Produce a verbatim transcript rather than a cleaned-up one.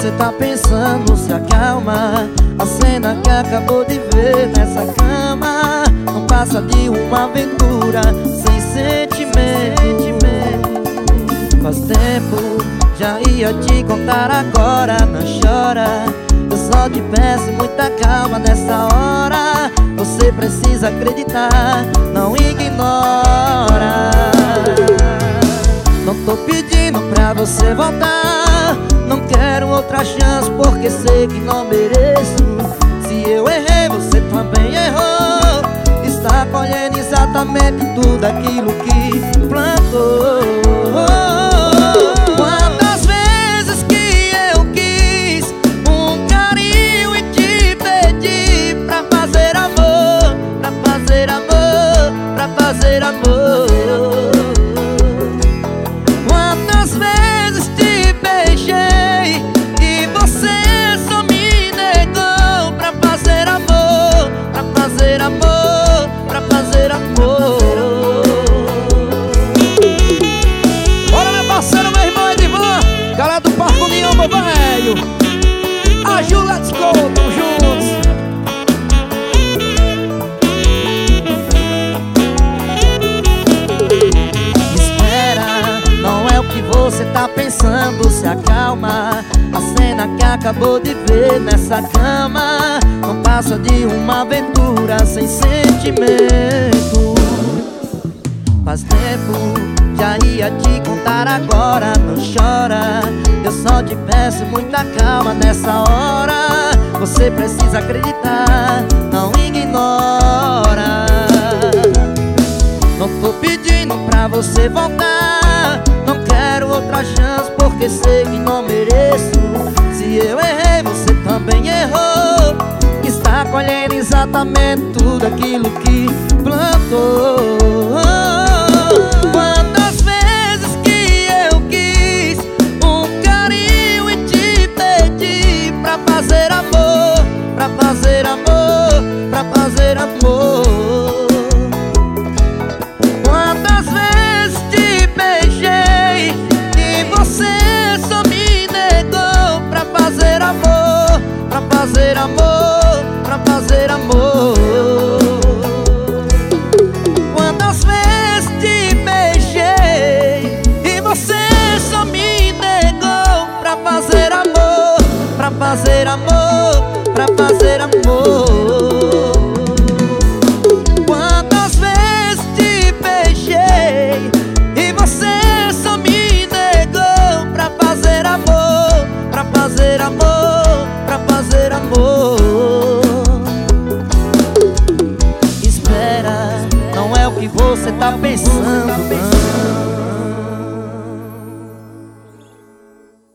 você tá pensando, se acalma. A cena que acabou de ver nessa cama não passa de uma aventura sem sentimento. Faz tempo, já ia te contar agora, não chora. Eu só te peço muita calma nessa hora. Você precisa acreditar, não ignora. Não tô pedindo pra você voltar, não quero outra chance porque sei que não mereço. Se eu errei, você também errou. Está colhendo exatamente tudo aquilo que plantou. Quantas vezes que eu quis um carinho e te pedi pra fazer amor, pra fazer amor, pra fazer amor. Quantas vezes te beijei e você só me negou pra fazer amor, pra fazer amor, pra fazer amor. Bora, meu parceiro, meu irmão Edivan, galera do Parque União, meu velho. A Ju, let's go, tamo juntos. Espera, não é o que você tá pensando, se acalma. A cena que acabou de ver nessa cama não passa de uma aventura sem sentimento. Faz tempo, já ia te contar agora, não chora. Eu só te peço muita calma nessa hora. Você precisa acreditar, não ignora. Não tô pedindo pra você voltar, não quero outra chance porque sei que não mereço. Se eu errei, você também errou. Está colhendo exatamente tudo aquilo que plantou. Quantas vezes que eu quis um carinho e te pedi pra fazer amor, pra fazer amor, pra fazer amor. Quantas vezes te beijei e você só me negou pra fazer amor, pra fazer amor, pra fazer amor. Quantas vezes te beijei e você só me negou pra fazer amor, pra fazer amor, pra fazer amor. Quantas vezes te beijei e você só me negou pra fazer amor, pra fazer amor, pra fazer amor. Espera, não é o que você tá pensando, não.